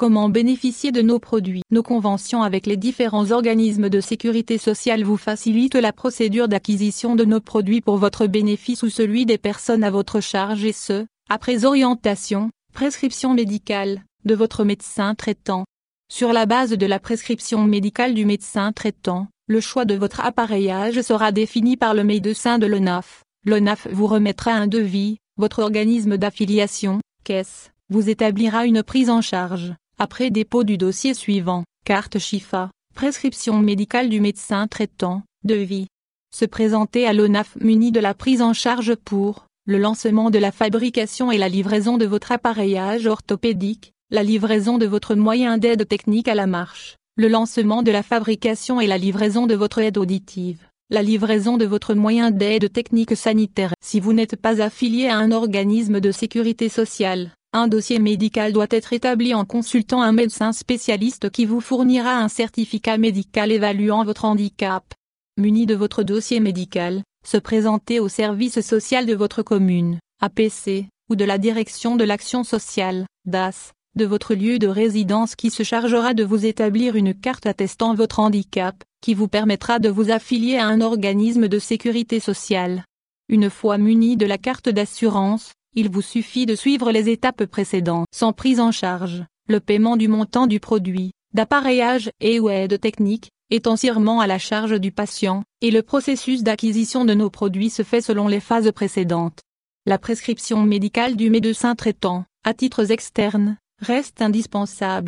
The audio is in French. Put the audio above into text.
Comment bénéficier de nos produits? Nos conventions avec les différents organismes de sécurité sociale vous facilitent la procédure d'acquisition de nos produits pour votre bénéfice ou celui des personnes à votre charge et ce, après orientation, prescription médicale, de votre médecin traitant. Sur la base de la prescription médicale du médecin traitant, le choix de votre appareillage sera défini par le médecin de l'ONAF. L'ONAF vous remettra un devis, votre organisme d'affiliation, caisse, vous établira une prise en charge. Après dépôt du dossier suivant, carte Chifa, prescription médicale du médecin traitant, devis. Se présenter à l'ONAF muni de la prise en charge pour le lancement de la fabrication et la livraison de votre appareillage orthopédique, la livraison de votre moyen d'aide technique à la marche, le lancement de la fabrication et la livraison de votre aide auditive, la livraison de votre moyen d'aide technique sanitaire. Si vous n'êtes pas affilié à un organisme de sécurité sociale, un dossier médical doit être établi en consultant un médecin spécialiste qui vous fournira un certificat médical évaluant votre handicap. Muni de votre dossier médical, se présenter au service social de votre commune, APC, ou de la direction de l'action sociale, DAS, de votre lieu de résidence qui se chargera de vous établir une carte attestant votre handicap, qui vous permettra de vous affilier à un organisme de sécurité sociale. Une fois muni de la carte d'assurance, il vous suffit de suivre les étapes précédentes. Sans prise en charge, le paiement du montant du produit, d'appareillage et ou aide technique, est entièrement à la charge du patient, et le processus d'acquisition de nos produits se fait selon les phases précédentes. La prescription médicale du médecin traitant, à titres externes, reste indispensable.